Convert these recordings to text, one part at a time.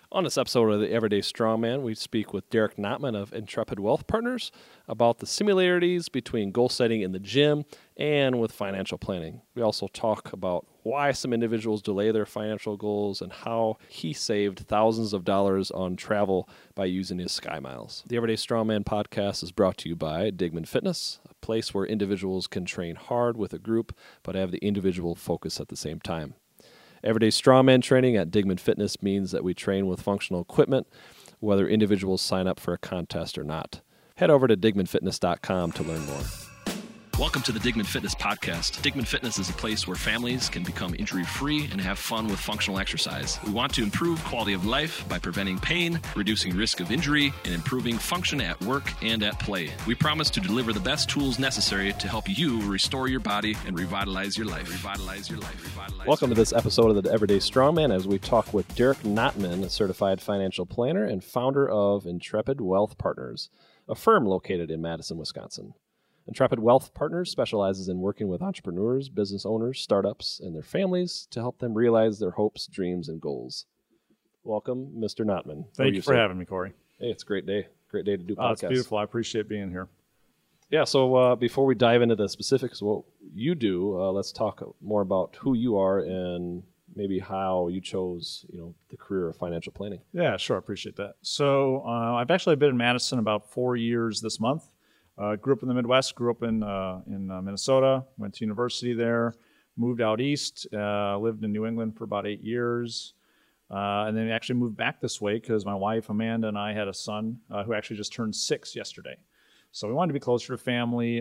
On this episode of the Everyday Strongman, we speak with Derek Notman of Intrepid Wealth Partners about the similarities between goal setting in the gym and with financial planning. We also talk about why some individuals delay their financial goals and how he saved thousands of dollars on travel by using his Sky Miles. The Everyday Strongman podcast is brought to you by Digman Fitness, a place where individuals can train hard with a group but have the individual focus at the same time. Everyday Strongman training at Digman Fitness means that we train with functional equipment, whether individuals sign up for a contest or not. Head over to digmanfitness.com to learn more. Welcome to the Digman Fitness podcast. Digman Fitness is a place where families can become injury-free and have fun with functional exercise. We want to improve quality of life by preventing pain, reducing risk of injury, and improving function at work and at play. We promise to deliver the best tools necessary to help you restore your body and revitalize your life. Welcome to this episode of the Everyday Strongman as we talk with Derek Notman, a certified financial planner and founder of Intrepid Wealth Partners, a firm located in Madison, Wisconsin. Intrepid Wealth Partners specializes in working with entrepreneurs, business owners, startups, and their families to help them realize their hopes, dreams, and goals. Welcome, Mr. Notman. Thank you for having me, Corey. Hey, it's a great day. Great day to do podcasts. It's beautiful. I appreciate being here. Yeah, so before we dive into the specifics of what you do, let's talk more about who you are and maybe how you chose, the career of financial planning. Yeah, sure. I appreciate that. So I've actually been in Madison about 4 years this month. Grew up in the Midwest, grew up in Minnesota, went to university there, moved out east, lived in New England for about 8 years, and then actually moved back this way because my wife, Amanda, and I had a son who actually just turned 6 yesterday. So we wanted to be closer to family,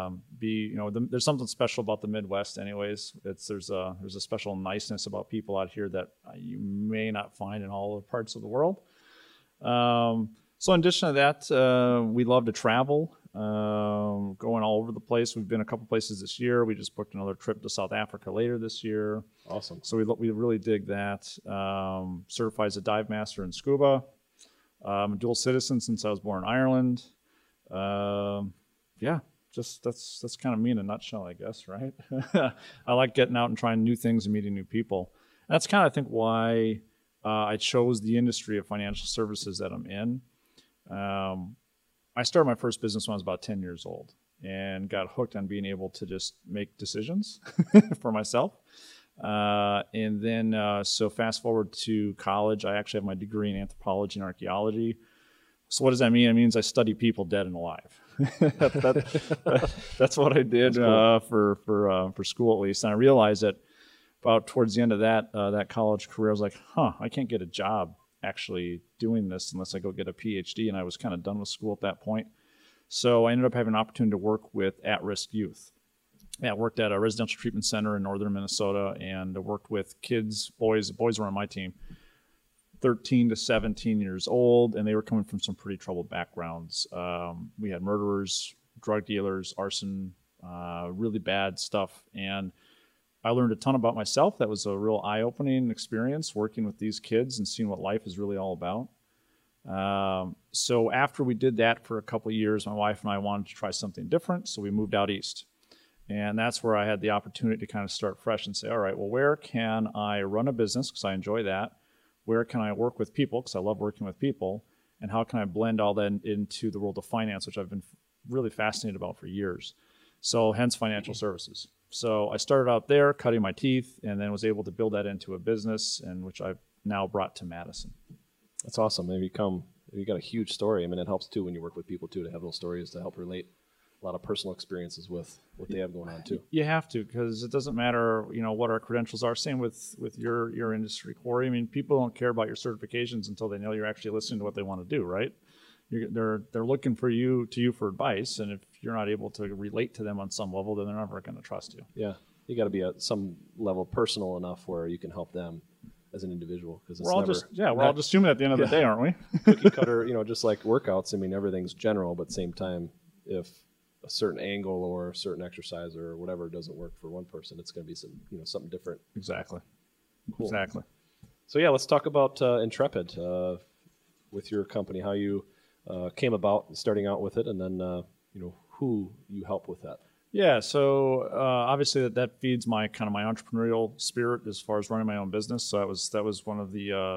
there's something special about the Midwest anyways. There's a special niceness about people out here that you may not find in all the parts of the world. So in addition to that, we love to travel. Going all over the place. We've been a couple places this year. We just booked another trip to South Africa later this year. Awesome. So we really dig that. Certified as a dive master in scuba. I'm a dual citizen since I was born in Ireland. That's kind of me in a nutshell, I guess, right? I like getting out and trying new things and meeting new people. And that's kind of, I think, why I chose the industry of financial services that I'm in. I started my first business when I was about 10 years old and got hooked on being able to just make decisions for myself. So fast forward to college, I actually have my degree in anthropology and archaeology. So what does that mean? It means I study people dead and alive. That's what I did for school, at least. And I realized that about towards the end of that college career, I was like, I can't get a job actually doing this unless I go get a PhD, and I was kind of done with school at that point. So I ended up having an opportunity to work with at-risk youth. I worked at a residential treatment center in northern Minnesota, and I worked with kids, boys were on my team, 13 to 17 years old, and they were coming from some pretty troubled backgrounds. We had murderers, drug dealers, arson, really bad stuff, and I learned a ton about myself. That was a real eye-opening experience working with these kids and seeing what life is really all about. So after we did that for a couple of years, my wife and I wanted to try something different, so we moved out east. And that's where I had the opportunity to kind of start fresh and say, all right, well, where can I run a business, because I enjoy that? Where can I work with people, because I love working with people? And how can I blend all that into the world of finance, which I've been really fascinated about for years? So hence financial services. So I started out there cutting my teeth and then was able to build that into a business, and which I've now brought to Madison. That's awesome. You got a huge story. I mean, it helps too when you work with people too to have those stories to help relate a lot of personal experiences with what they have going on too. You have to, because it doesn't matter, what our credentials are. Same with your industry, Corey. I mean, people don't care about your certifications until they know you're actually listening to what they want to do, right? They're looking for you for advice, and if you're not able to relate to them on some level, then they're never going to trust you. Yeah, you got to be at some level personal enough where you can help them as an individual, because we're all just human at the end of the day, aren't we? Cookie cutter, just like workouts. I mean, everything's general, but at the same time, if a certain angle or a certain exercise or whatever doesn't work for one person, it's going to be something different. Exactly. Cool. Exactly. So yeah, let's talk about Intrepid with your company, how you came about starting out with it, and then who you help with that. Yeah, so obviously that feeds my entrepreneurial spirit as far as running my own business. So that was one of the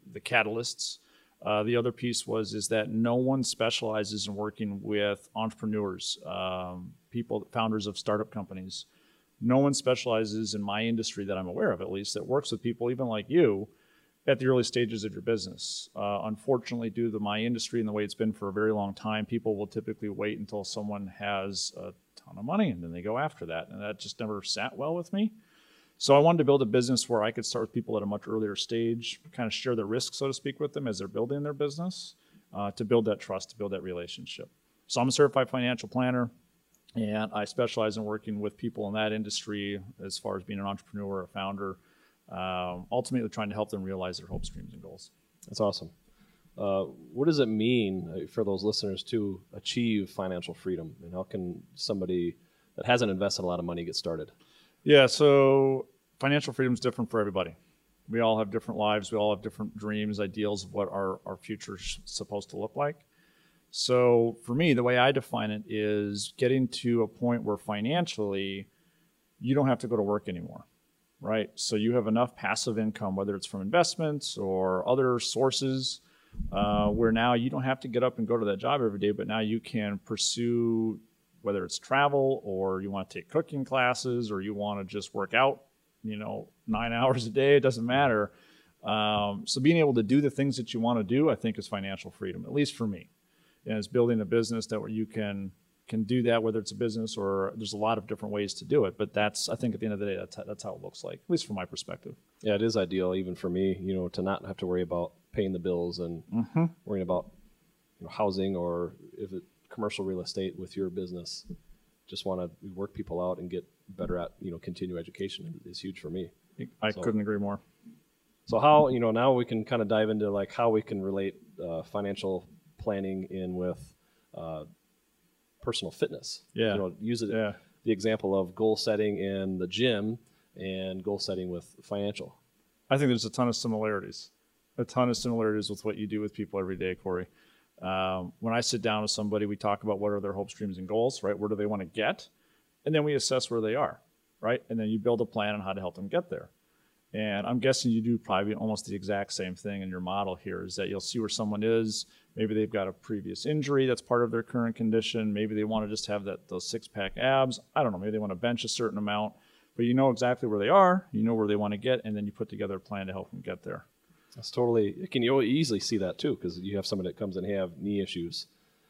the catalysts. The other piece is that no one specializes in working with entrepreneurs, people, founders of startup companies. No one specializes in my industry that I'm aware of, at least, that works with people even like you at the early stages of your business. Unfortunately, due to my industry and the way it's been for a very long time, people will typically wait until someone has a ton of money and then they go after that. And that just never sat well with me. So I wanted to build a business where I could start with people at a much earlier stage, kind of share the risk, so to speak, with them as they're building their business, to build that trust, to build that relationship. So I'm a certified financial planner, and I specialize in working with people in that industry as far as being an entrepreneur or a founder, ultimately trying to help them realize their hopes, dreams, and goals. That's awesome. What does it mean for those listeners to achieve financial freedom? And how can somebody that hasn't invested a lot of money get started? Yeah, so financial freedom is different for everybody. We all have different lives. We all have different dreams, ideals of what our future is supposed to look like. So for me, the way I define it is getting to a point where financially you don't have to go to work anymore, right? So you have enough passive income, whether it's from investments or other sources, where now you don't have to get up and go to that job every day, but now you can pursue, whether it's travel or you want to take cooking classes or you want to just work out, 9 hours a day, it doesn't matter. So being able to do the things that you want to do, I think, is financial freedom, at least for me. And it's building a business that where you can do that, whether it's a business or there's a lot of different ways to do it. But that's, I think at the end of the day, that's how it looks like, at least from my perspective. Yeah, it is ideal, even for me, to not have to worry about paying the bills and worrying about housing or if it commercial real estate with your business. Just want to work people out and get better at, continue education is huge for me. I couldn't agree more. So how, now we can kind of dive into like how we can relate financial planning in with personal fitness. Yeah. Use it, the example of goal setting in the gym and goal setting with financial. I think there's a ton of similarities with what you do with people every day, Corey. When I sit down with somebody, we talk about what are their hopes, dreams, and goals, right? Where do they want to get? And then we assess where they are, right? And then you build a plan on how to help them get there. And I'm guessing you do probably almost the exact same thing in your model here, is that you'll see where someone is. Maybe they've got a previous injury that's part of their current condition. Maybe they want to just have those six-pack abs. I don't know. Maybe they want to bench a certain amount. But you know exactly where they are. You know where they want to get. And then you put together a plan to help them get there. That's totally, you easily see that too, because you have somebody that comes in and have knee issues.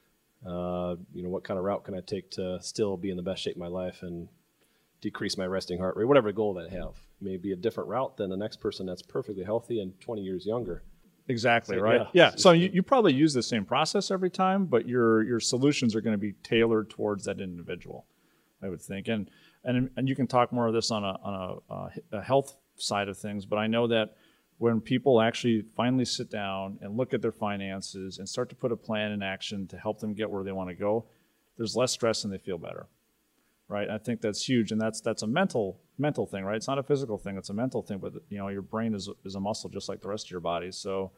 What kind of route can I take to still be in the best shape of my life and decrease my resting heart rate, whatever goal that I have. May be a different route than the next person that's perfectly healthy and 20 years younger. Exactly, So, right? Yeah. So you probably use the same process every time, but your solutions are going to be tailored towards that individual, I would think. And you can talk more of this on a health side of things, but I know that when people actually finally sit down and look at their finances and start to put a plan in action to help them get where they want to go, there's less stress and they feel better, right? I think that's huge, and that's a mental thing, right? It's not a physical thing; it's a mental thing. But your brain is a muscle just like the rest of your body. So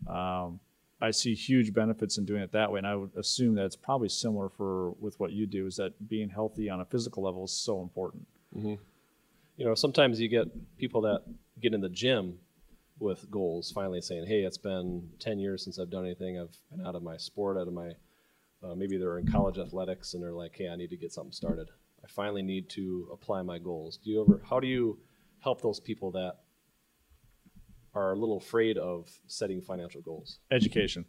I see huge benefits in doing it that way, and I would assume that it's probably similar with what you do. Is that being healthy on a physical level is so important. Mm-hmm. Sometimes you get people that get in the gym with goals, finally saying, hey, it's been 10 years since I've done anything. I've been out of my sport, out of my, maybe they're in college athletics and they're like, hey, I need to get something started. I finally need to apply my goals. How do you help those people that are a little afraid of setting financial goals? Education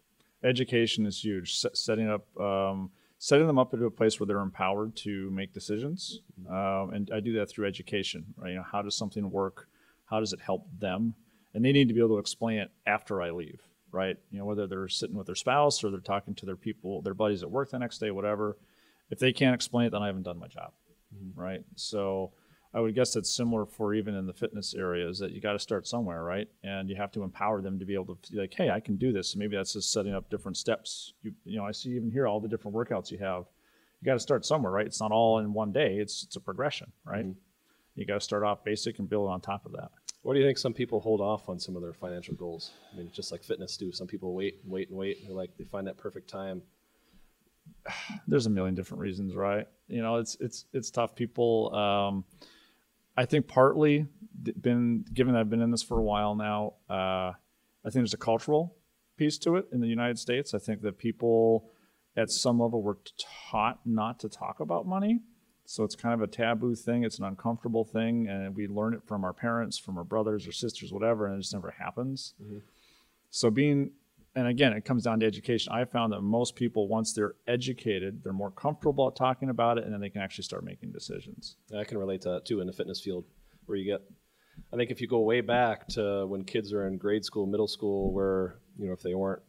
is huge. Setting them up into a place where they're empowered to make decisions. And I do that through education, right? How does something work? How does it help them? And they need to be able to explain it after I leave, right? Whether they're sitting with their spouse or they're talking to their buddies at work the next day, whatever. If they can't explain it, then I haven't done my job, right? So I would guess that's similar for even in the fitness area, is that you got to start somewhere, right? And you have to empower them to be able to be like, hey, I can do this. And maybe that's just setting up different steps. I see even here all the different workouts you have. You got to start somewhere, right? It's not all in one day. It's a progression, right? You got to start off basic and build on top of that. What do you think some people hold off on some of their financial goals? I mean, just like fitness do. Some people wait. They find that perfect time. There's a million different reasons, right? It's tough. People, I think partly given that I've been in this for a while now, I I think there's a cultural piece to it in the United States. I think that people at some level were taught not to talk about money. So it's kind of a taboo thing. It's an uncomfortable thing. And we learn it from our parents, from our brothers or sisters, whatever, and it just never happens. Mm-hmm. So and again, it comes down to education. I found that most people, once they're educated, they're more comfortable talking about it, and then they can actually start making decisions. I can relate to that too in the fitness field, where you get, I think if you go way back to when kids are in grade school, middle school, where, if they weren't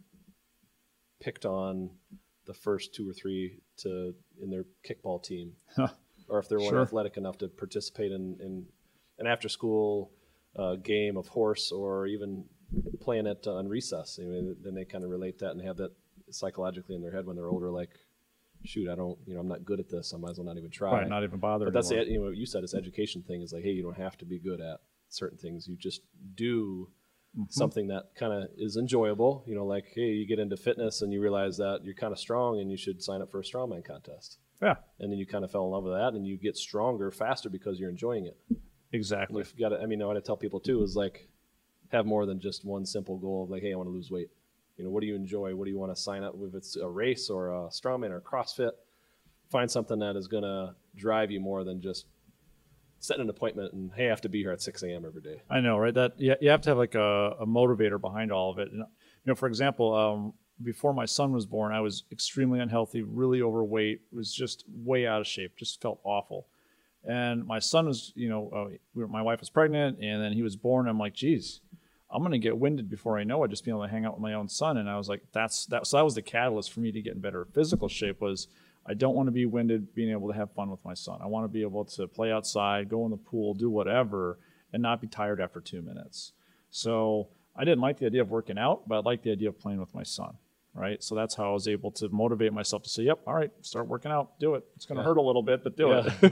picked on the first 2 or 3 in their kickball team, or if they weren't athletic enough to participate in an after-school game of horse, or even playing it on recess. Then they kind of relate that and have that psychologically in their head when they're older, like, shoot, I'm not good at this. I might as well not even try. Right, not even bother. But that's it. What you said, it's education thing. Is like, hey, you don't have to be good at certain things. You just do something that kind of is enjoyable. Like, hey, you get into fitness and you realize that you're kind of strong and you should sign up for a strongman contest. Yeah. And then you kind of fell in love with that, and you get stronger faster because you're enjoying it. Exactly. You've got to, what I tell people too is like, have more than just one simple goal of like, hey, I want to lose weight. What do you enjoy? What do you want to sign up with? If it's a race or a strongman or CrossFit, find something that is going to drive you more than just setting an appointment and, hey, I have to be here at 6 a.m. every day. I know, right? That you have to have like a motivator behind all of it. And, for example, before my son was born, I was extremely unhealthy, really overweight, was just way out of shape, just felt awful. And my son was, my wife was pregnant, and then he was born. I'm like, geez, I'm going to get winded before I know it, just being able to hang out with my own son. And I was like, so that was the catalyst for me to get in better physical shape. Was I don't want to be winded being able to have fun with my son. I want to be able to play outside, go in the pool, do whatever, and not be tired after 2 minutes. So I didn't like the idea of working out, but I liked the idea of playing with my son, right? So that's how I was able to motivate myself to say, yep, all right, start working out, do it. It's going to hurt a little bit, but do it.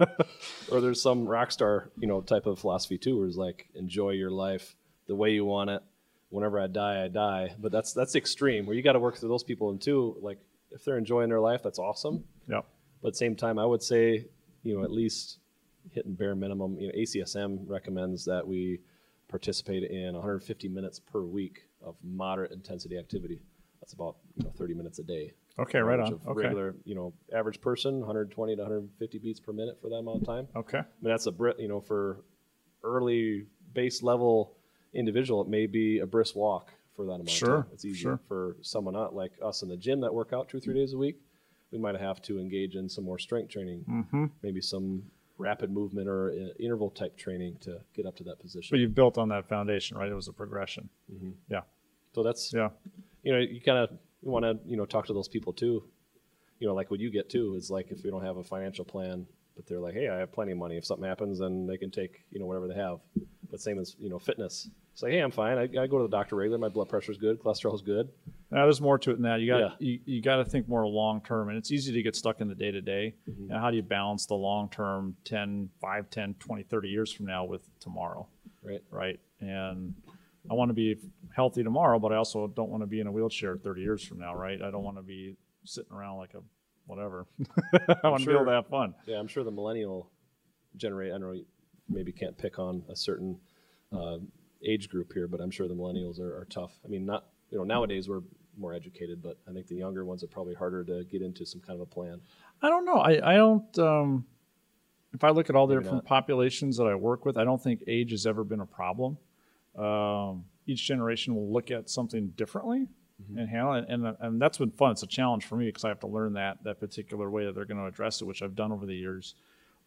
Or there's some rock star, type of philosophy too, where it's like, enjoy your life the way you want it. Whenever I die, I die. But that's extreme, where you got to work through those people. And too, like, if they're enjoying their life, that's awesome. Yeah. But at the same time, I would say, at least hitting bare minimum. ACSM recommends that we participate in 150 minutes per week of moderate intensity activity. That's about 30 minutes a day. Okay, right on. Okay. Regular, average person, 120 to 150 beats per minute for that amount of time. Okay. That's for early base level individual, it may be a brisk walk for that amount of time. It's easier for someone not like us in the gym that work out 2 or 3 days a week. We might have to engage in some more strength training, maybe some rapid movement or interval type training to get up to that position. But you've built on that foundation, right? It was a progression. Mm-hmm. Yeah. So that's, you kind of want to, talk to those people too. Like what you get too is like, if we don't have a financial plan, but they're like, hey, I have plenty of money. If something happens, then they can take, whatever they have. But same as, fitness. It's like, hey, I'm fine. I go to the doctor regularly. My blood pressure's good. Cholesterol's good. Now, there's more to it than that. You got to think more long term, and it's easy to get stuck in the day to day. Now, how do you balance the long term 5, 10, 20, 30 years from now with tomorrow? Right. And I want to be healthy tomorrow, but I also don't want to be in a wheelchair 30 years from now, right? I don't want to be sitting around like a whatever. I want to be able to have fun. Yeah, I'm sure the millennial generation, I don't know, maybe can't pick on a certain age group here, but I'm sure the millennials are tough. Not, nowadays we're more educated, but I think the younger ones are probably harder to get into some kind of a plan. I don't know. I don't, if I look at all the different populations that I work with, I don't think age has ever been a problem. Each generation will look at something differently and handle it. And that's been fun. It's a challenge for me because I have to learn that particular way that they're going to address it, which I've done over the years.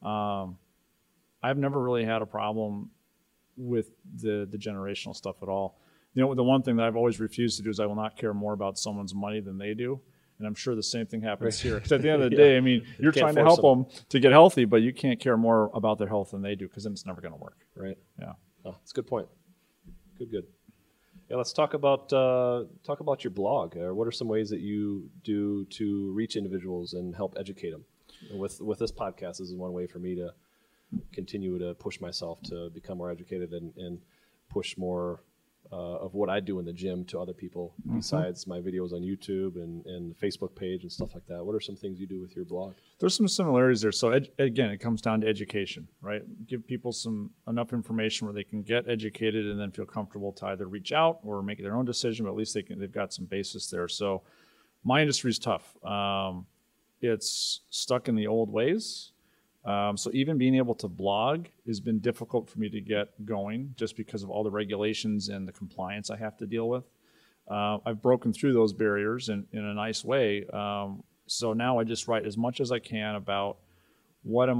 I've never really had a problem with the generational stuff at all. The one thing that I've always refused to do is I will not care more about someone's money than they do. And I'm sure the same thing happens here. Because at the end of the day, you're trying to help them to get healthy, but you can't care more about their health than they do because then it's never going to work. Right. Yeah. Oh, that's a good point. Good. Yeah, let's talk about your blog. What are some ways that you do to reach individuals and help educate them? And with this podcast, this is one way for me to continue to push myself to become more educated and push more of what I do in the gym to other people besides my videos on YouTube and the Facebook page and stuff like that? What are some things you do with your blog? There's some similarities there. So again, it comes down to education, right? Give people enough information where they can get educated and then feel comfortable to either reach out or make their own decision, but at least they've got some basis there. So my industry is tough. It's stuck in the old ways. So even being able to blog has been difficult for me to get going just because of all the regulations and the compliance I have to deal with. I've broken through those barriers in a nice way. So now I just write as much as I can about what are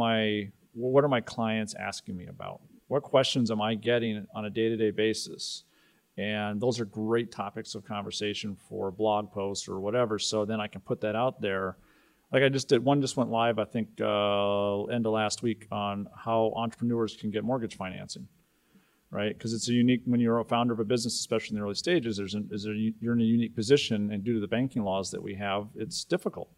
my clients asking me about? What questions am I getting on a day-to-day basis? And those are great topics of conversation for blog posts or whatever. So then I can put that out there. Like I just did, one just went live, I think, end of last week on how entrepreneurs can get mortgage financing, right? Because it's a unique, when you're a founder of a business, especially in the early stages, you're in a unique position, and due to the banking laws that we have, it's difficult.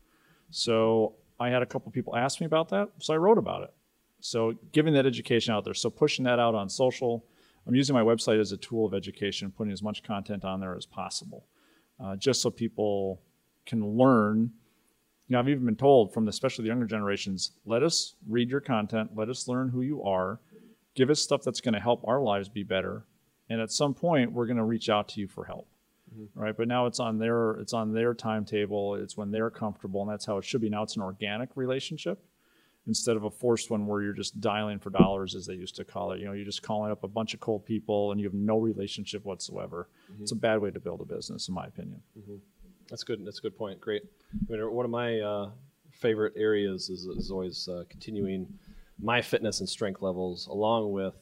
So I had a couple people ask me about that, so I wrote about it. So giving that education out there, so pushing that out on social. I'm using my website as a tool of education, putting as much content on there as possible, just so people can learn. You know, I've even been told from especially the younger generations, let us read your content, let us learn who you are, give us stuff that's going to help our lives be better, and at some point we're going to reach out to you for help, right? But now it's on their timetable, it's when they're comfortable, and that's how it should be. Now it's an organic relationship instead of a forced one where you're just dialing for dollars, as they used to call it. You know, you're just calling up a bunch of cold people and you have no relationship whatsoever. It's a bad way to build a business, in my opinion. That's good. That's a good point. Great. I mean, one of my favorite areas is always continuing my fitness and strength levels, along with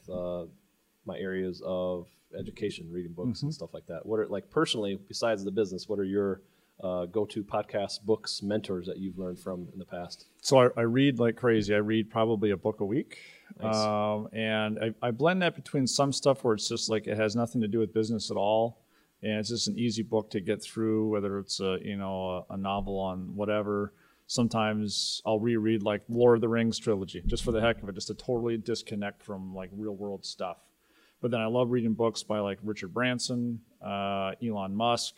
my areas of education, reading books and stuff like that. What are, like, personally, besides the business, what are your go-to podcasts, books, mentors that you've learned from in the past? So I read like crazy. I read probably a book a week. Nice. And I blend that between some stuff where it's just like it has nothing to do with business at all. And it's just an easy book to get through, whether it's a novel on whatever. Sometimes I'll reread like Lord of the Rings trilogy just for the heck of it, just to totally disconnect from like real world stuff. But then I love reading books by like Richard Branson, Elon Musk,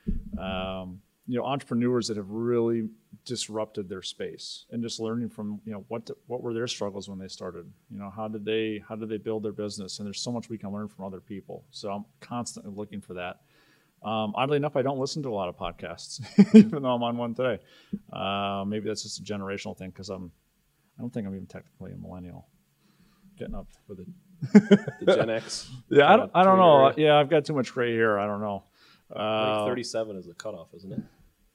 entrepreneurs that have really disrupted their space, and just learning from what were their struggles when they started. How did they build their business? And there's so much we can learn from other people. So I'm constantly looking for that. Oddly enough, I don't listen to a lot of podcasts, even though I'm on one today. Maybe that's just a generational thing, because I don't think I'm even technically a millennial. Getting up for the Gen X. Yeah, I don't know. Yeah, I've got too much gray hair. I don't know. I think 37 is the cutoff, isn't it?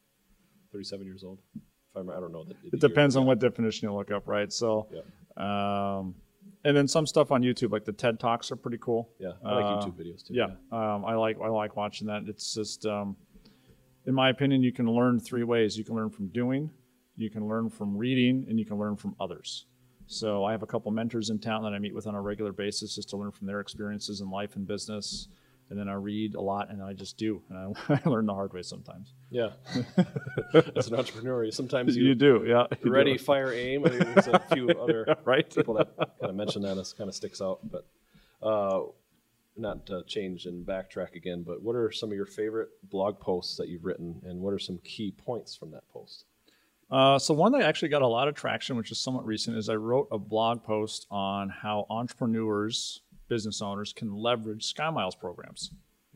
37 years old. If I don't know. It depends on what definition you look up, right? So, yeah. And then some stuff on YouTube, like the TED Talks, are pretty cool. Yeah, I like YouTube videos too. Yeah, I like watching that. It's just, in my opinion, you can learn three ways. You can learn from doing, you can learn from reading, and you can learn from others. So I have a couple mentors in town that I meet with on a regular basis just to learn from their experiences in life and business. And then I read a lot, and I just do. And I learn the hard way sometimes. Yeah. As an entrepreneur, sometimes you do. Yeah. Ready, fire, aim. I mean, there's a few other right? people that kind of mention that. It kind of sticks out. But not to change and backtrack again, but what are some of your favorite blog posts that you've written, and what are some key points from that post? So one that actually got a lot of traction, which is somewhat recent, is I wrote a blog post on how entrepreneurs, business owners, can leverage SkyMiles programs.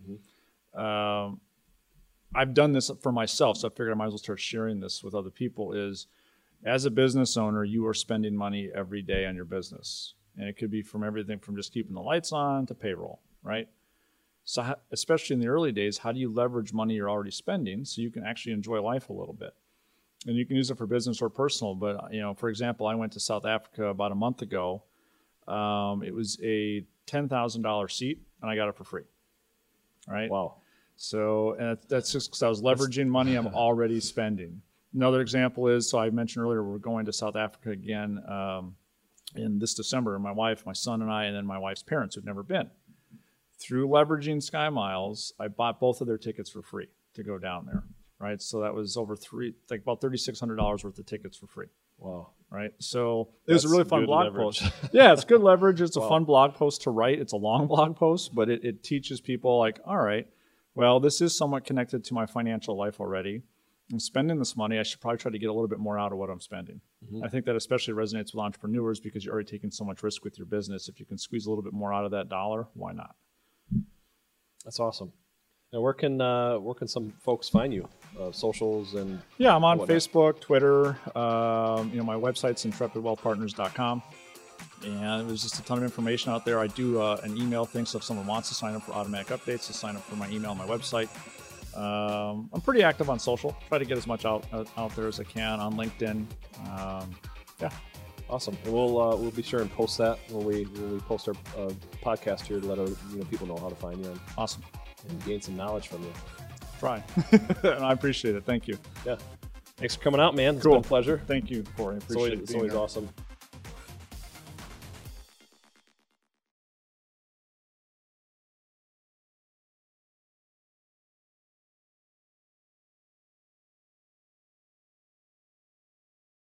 I've done this for myself, so I figured I might as well start sharing this with other people. Is, as a business owner, you are spending money every day on your business. And it could be from everything from just keeping the lights on to payroll, right? So especially in the early days, how do you leverage money you're already spending so you can actually enjoy life a little bit? And you can use it for business or personal. But, for example, I went to South Africa about a month ago. It was a $10,000 seat, and I got it for free. Right? Wow. So that's just because I was leveraging money I'm already spending. Another example is, so I mentioned earlier, we're going to South Africa again in this December. My wife, my son, and I, and then my wife's parents who've never been. Through leveraging SkyMiles, I bought both of their tickets for free to go down there. Right? So that was about $3,600 worth of tickets for free. Wow. Right. So it was a really fun good blog leverage. post. Yeah, it's good leverage. It's a fun blog post to write. It's a long blog post, but it teaches people like, all right, well, this is somewhat connected to my financial life already. I'm spending this money. I should probably try to get a little bit more out of what I'm spending. I think that especially resonates with entrepreneurs because you're already taking so much risk with your business. If you can squeeze a little bit more out of that dollar, why not? That's awesome. Now, where can some folks find you? Socials and Yeah, I'm on whatnot. Facebook, Twitter. My website's intrepidwealthpartners.com. And there's just a ton of information out there. I do an email thing, so if someone wants to sign up for automatic updates, to sign up for my email on my website. I'm pretty active on social. Try to get as much out there as I can on LinkedIn. Yeah. Awesome. And we'll be sure and post that when we post our podcast here to let people know how to find you Awesome. and gain some knowledge from you. Try. I appreciate it. Thank you. Yeah. Thanks for coming out, man. It's Cool. been a pleasure. Thank you, Corey. I appreciate it. It's always awesome.